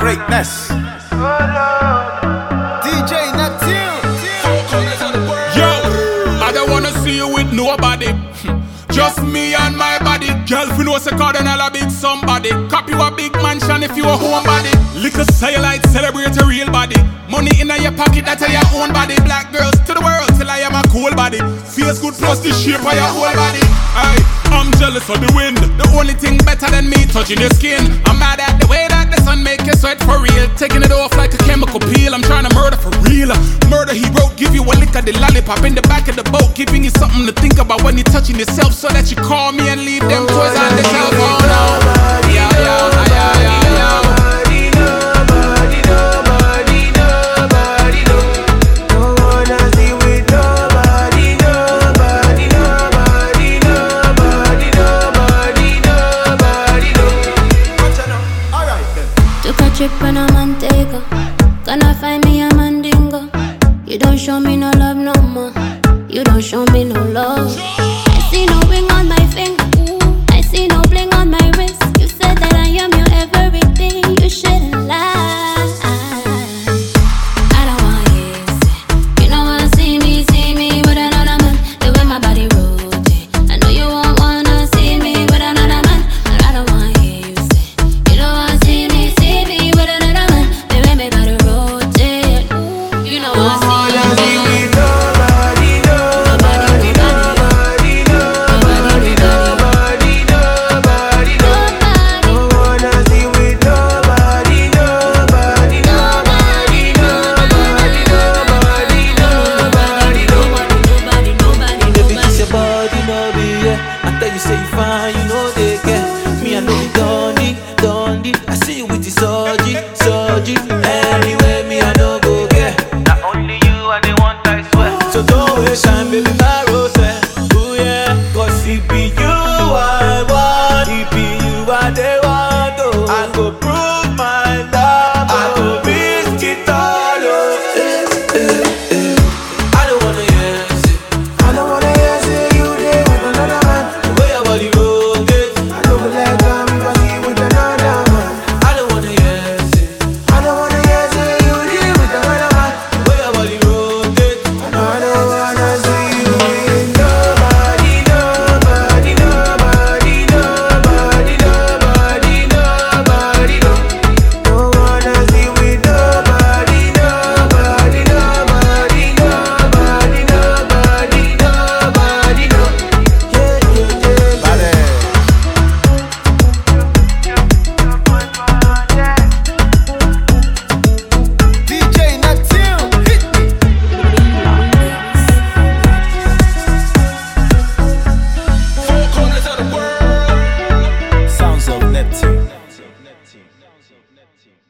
greatness. DJ Neptune. Yo, I don't wanna see you with nobody. Just me and my body. Girl, if you know say Cardinal a big somebody. Copy you a big mansion if you a homebody. Liquor cellulite, celebrate a real body. Money in your pocket, that's your own body. Black girls to the world till I am a cool body. Feels good plus the shape of your whole body. Aye, I'm jealous of the wind. The only thing better than me touching your skin. I'm mad at the way that the sun make you sweat for real. Taking it off like a chemical peel. I'm trying to murder for real. Murder he wrote, give you a lick of the lollipop in the back of the boat, giving you something to think about when you're touching yourself, so that you call me and leave them toys on the cell phone. Yeah, yeah, yeah, yeah. Trip on a Montego, gonna find me a mandingo. You don't show me no love no more. You don't show me no love. I see no ring on my finger. I see no bling on my wrist. You said that I am your everything. You shouldn't lie. I don't want you. You don't wanna see me with another man. The way my body rotate. I know you won't wanna see me with another man, but I don't want you. You don't wanna see me with another man. The way my body rotate. You know what I'm saying. Anyway, me I no go get. Not only you and the one I swear. So don't waste time, baby, my rose. Ooh yeah, cause it be you I want. It be you I they want. Oh, I go prove my love. I go risk it all. I don't wanna hear it. I don't wanna hear it. You there with another man. The way your body rotate. I don't like I'm fussy with another man. I don't wanna hear it. Sounds of Neptune.